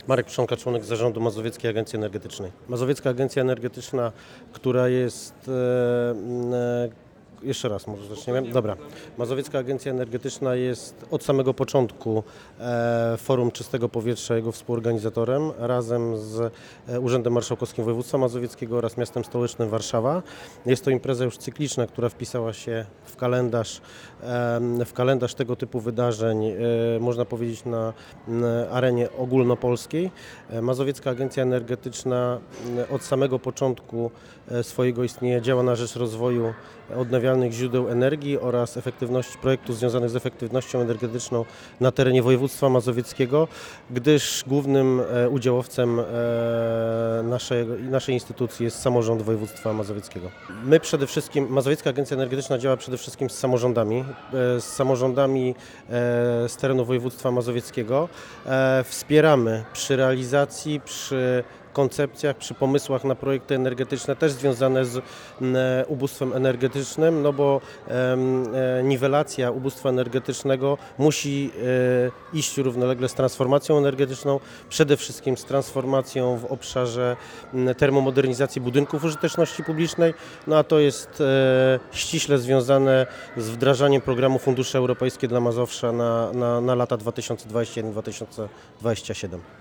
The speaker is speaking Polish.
Marek Pszczonka, członek zarządu Mazowieckiej Agencji Energetycznej. Mazowiecka Agencja Energetyczna, która jest... Jeszcze raz może zaczniemy? Dobra. Mazowiecka Agencja Energetyczna jest od samego początku Forum Czystego Powietrza, jego współorganizatorem, razem z Urzędem Marszałkowskim Województwa Mazowieckiego oraz Miastem Stołecznym Warszawa. Jest to impreza już cykliczna, która wpisała się w kalendarz tego typu wydarzeń, można powiedzieć na arenie ogólnopolskiej. Mazowiecka Agencja Energetyczna od samego początku swojego istnienia działa na rzecz rozwoju odnawialnych źródeł energii oraz efektywności projektów związanych z efektywnością energetyczną na terenie województwa mazowieckiego, gdyż głównym udziałowcem naszej instytucji jest samorząd województwa mazowieckiego. Mazowiecka Agencja Energetyczna działa przede wszystkim z samorządami z terenu województwa mazowieckiego. Wspieramy przy realizacji, przy koncepcjach, przy pomysłach na projekty energetyczne też związane z ubóstwem energetycznym, no bo niwelacja ubóstwa energetycznego musi iść równolegle z transformacją energetyczną, przede wszystkim z transformacją w obszarze termomodernizacji budynków użyteczności publicznej, no a to jest ściśle związane z wdrażaniem programu Fundusze Europejskie dla Mazowsza na lata 2021-2027.